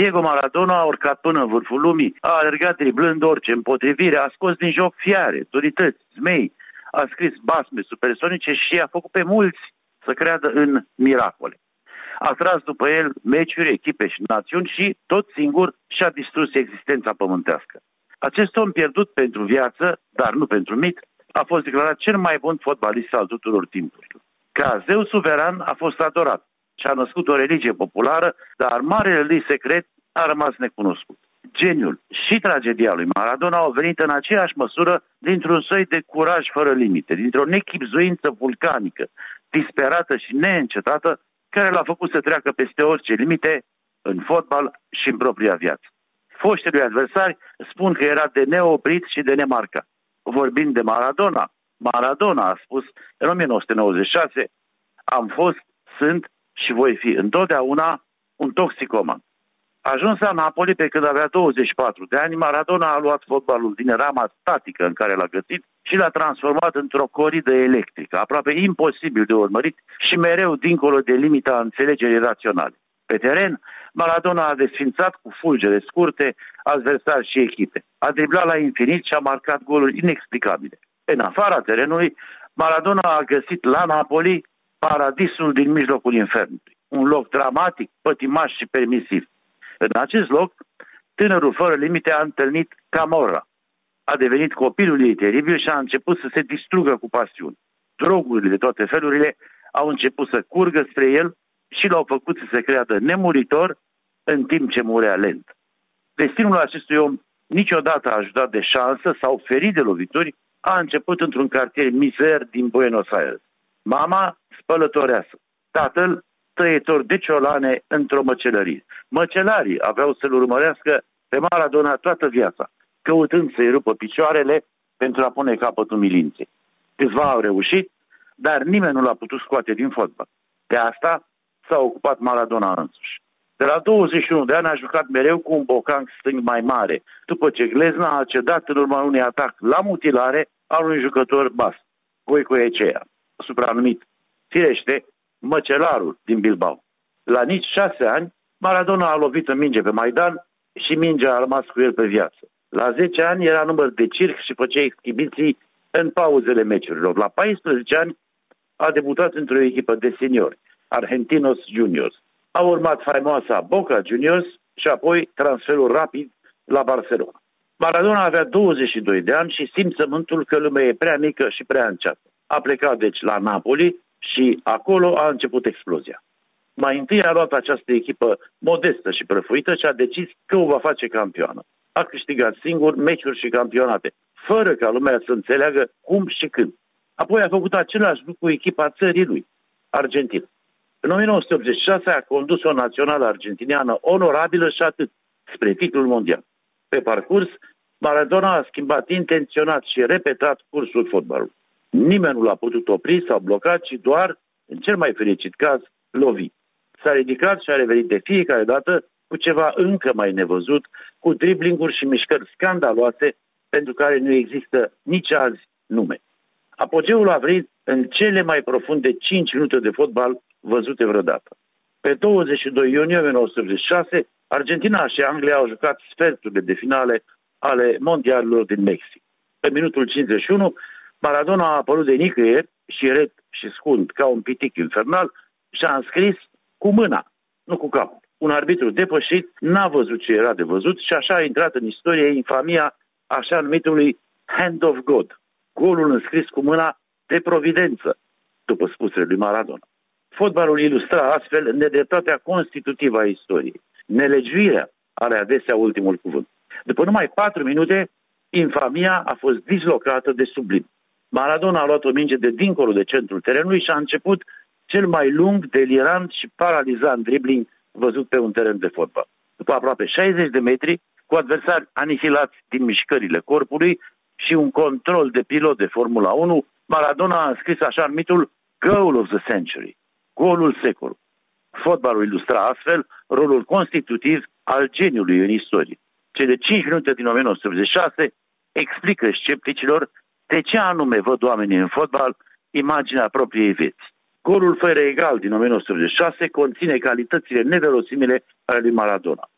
Diego Maradona a urcat până în vârful lumii, a alergat driblând orice împotrivire, a scos din joc fiare, durități, zmei, a scris basme supersonice și a făcut pe mulți să creadă în miracole. A tras după el meciuri, echipe și națiuni și, tot singur, și-a distrus existența pământească. Acest om pierdut pentru viață, dar nu pentru mit, a fost declarat cel mai bun fotbalist al tuturor timpurilor. Ca zeu suveran a fost adorat și a născut o religie populară, dar marele lui secret a rămas necunoscut. Geniul și tragedia lui Maradona au venit în aceeași măsură dintr-un soi de curaj fără limite, dintr-o nechibzuință vulcanică, disperată și neîncetată, care l-a făcut să treacă peste orice limite în fotbal și în propria viață. Foștii lui adversari spun că era de neoprit și de nemarcat. Vorbind de Maradona a spus în 1996: am fost, sunt și voi fi întotdeauna un toxicoman. Ajuns la Napoli pe când avea 24 de ani, Maradona a luat fotbalul din rama statică în care l-a găsit și l-a transformat într-o coridă electrică, aproape imposibil de urmărit și mereu dincolo de limita înțelegerii raționale. Pe teren, Maradona a desfințat cu fulgere scurte adversari și echipe. A driblat la infinit și a marcat goluri inexplicabile. În afara terenului, Maradona a găsit la Napoli paradisul din mijlocul infernului. Un loc dramatic, pătimaș și permisiv. În acest loc, tânărul fără limite a întâlnit Camorra. A devenit copilul ei teribil și a început să se distrugă cu pasiuni. Drogurile de toate felurile au început să curgă spre el și l-au făcut să se creadă nemuritor în timp ce murea lent. Destinul acestui om, niciodată ajutat de șansă sau ferit de lovituri, a început într-un cartier mizer din Buenos Aires. Mama spălătoreasă, tatăl tăietor de ciolane într-o măcelărie. Măcelarii aveau să-l urmărească pe Maradona toată viața, căutând să-i rupă picioarele pentru a pune capăt umilinței. Câțiva au reușit, dar nimeni nu l-a putut scoate din fotbal. De asta s-a ocupat Maradona însuși. De la 21 de ani a jucat mereu cu un bocanc stâng mai mare, după ce glezna a cedat în urma unui atac la mutilare al unui jucător bas, Goicoechea, supranumit, firește, măcelarul din Bilbao. La nici 6 ani, Maradona a lovit în minge pe Maidan și mingea a rămas cu el pe viață. La 10 ani era număr de circ și făcea exhibiții în pauzele meciurilor. La 14 ani a debutat într-o echipă de seniori, Argentinos Juniors. A urmat faimoasa Boca Juniors și apoi transferul rapid la Barcelona. Maradona avea 22 de ani și simțământul că lumea e prea mică și prea înceată. A plecat deci la Napoli și acolo a început explozia. Mai întâi a luat această echipă modestă și prăfuită și a decis că o va face campioană. A câștigat singur meciuri și campionate, fără ca lumea să înțeleagă cum și când. Apoi a făcut același lucru cu echipa țării lui, Argentina. În 1986 a condus o națională argentiniană onorabilă și atât, spre titlul mondial. Pe parcurs, Maradona a schimbat intenționat și repetat cursul fotbalului. Nimeni nu l-a putut opri sau bloca, ci doar, în cel mai fericit caz, lovi. S-a ridicat și a revenit de fiecare dată cu ceva încă mai nevăzut, cu driblinguri și mișcări scandaloase pentru care nu există nici azi nume. Apogeul a venit în cele mai profunde 5 minute de fotbal văzute vreodată. Pe 22 iunie 1986, Argentina și Anglia au jucat sferturile de finale ale mondialilor din Mexic. Pe minutul 51, Maradona a apărut de nicăieri și ret și scund ca un pitic infernal și a înscris cu mâna, nu cu capul. Un arbitru depășit n-a văzut ce era de văzut și așa a intrat în istorie infamia așa numitului Hand of God, golul înscris cu mâna de providență, după spusele lui Maradona. Fotbalul ilustra astfel nedreptatea constitutivă a istoriei. Nelegiuirea are adesea ultimul cuvânt. După numai 4 minute, infamia a fost dislocată de sublim. Maradona a luat o minge de dincolo de centrul terenului și a început cel mai lung, delirant și paralizant dribbling văzut pe un teren de fotbal. După aproape 60 de metri, cu adversari anihilați din mișcările corpului și un control de pilot de Formula 1, Maradona a înscris așa numitul Goal of the Century, golul secolului. Fotbalul ilustra astfel rolul constitutiv al geniului în istorie. Cele 5 minute din 1986 explică scepticilor de ce anume văd oamenii în fotbal imaginea propriei vieți. Golul fără egal din 1986 conține calitățile neverosimile ale lui Maradona.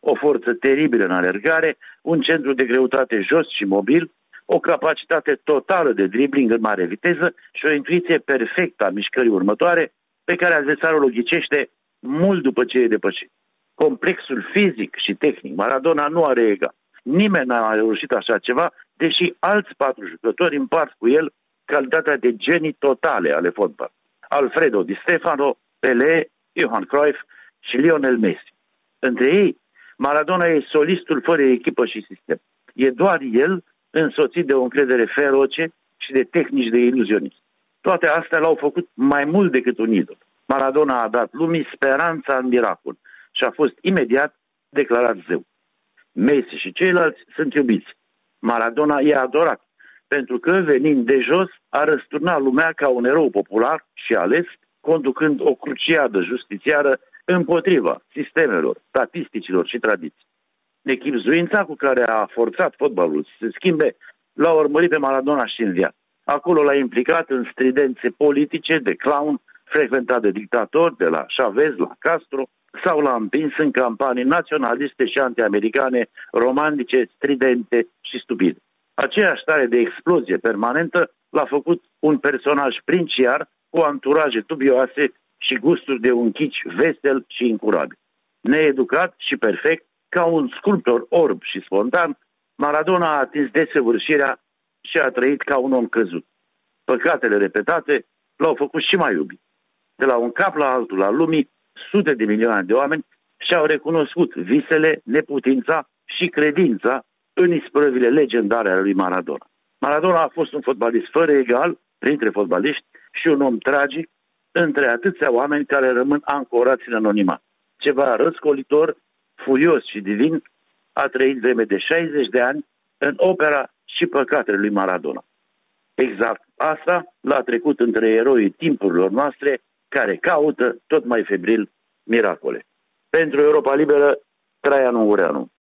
o forță teribilă în alergare, un centru de greutate jos și mobil, o capacitate totală de dribbling în mare viteză și o intuiție perfectă a mișcării următoare, pe care adversarul o ghicește mult după ce e depășit. Complexul fizic și tehnic, Maradona nu are egal. Nimeni n-a reușit așa ceva, deși alți 4 jucători împart cu el calitatea de genii totale ale fotbal. Alfredo Di Stefano, Pelé, Johan Cruyff și Lionel Messi. Între ei, Maradona e solistul fără echipă și sistem. E doar el, însoțit de o încredere feroce și de tehnici de iluzionism. Toate astea l-au făcut mai mult decât un idol. Maradona a dat lumii speranța în miracol și a fost imediat declarat zeu. Messi și ceilalți sunt iubiți. Maradona e adorat, pentru că, venind de jos, a răsturnat lumea ca un erou popular și ales, conducând o cruciadă justițiară împotriva sistemelor, statisticilor și tradiții. Nechibzuința cu care a forțat fotbalul să se schimbe l-a urmărit pe Maradona și în viață. Acolo l-a implicat în stridențe politice de clown, frecventat de dictatori, de la Chavez la Castro, sau l-a împins în campanii naționaliste și antiamericane, romantice, stridente și stupide. Aceeași stare de explozie permanentă l-a făcut un personaj princiar cu anturaje dubioase și gusturi de un chici vesel și incurabil. Needucat și perfect, ca un sculptor orb și spontan, Maradona a atins desăvârșirea și a trăit ca un om căzut. Păcatele repetate l-au făcut și mai iubit. De la un cap la altul al lumii, sute de milioane de oameni și-au recunoscut visele, neputința și credința în isprăvile legendare ale lui Maradona. Maradona a fost un fotbalist fără egal printre fotbaliști și un om tragic între atâția oameni care rămân ancorați în anonimat. Ceva răscolitor, furios și divin a trăit vreme de 60 de ani în opera și păcatele lui Maradona. Exact asta l-a trecut între eroii timpurilor noastre care caută tot mai febril miracole. Pentru Europa Liberă, Traian Ungureanu.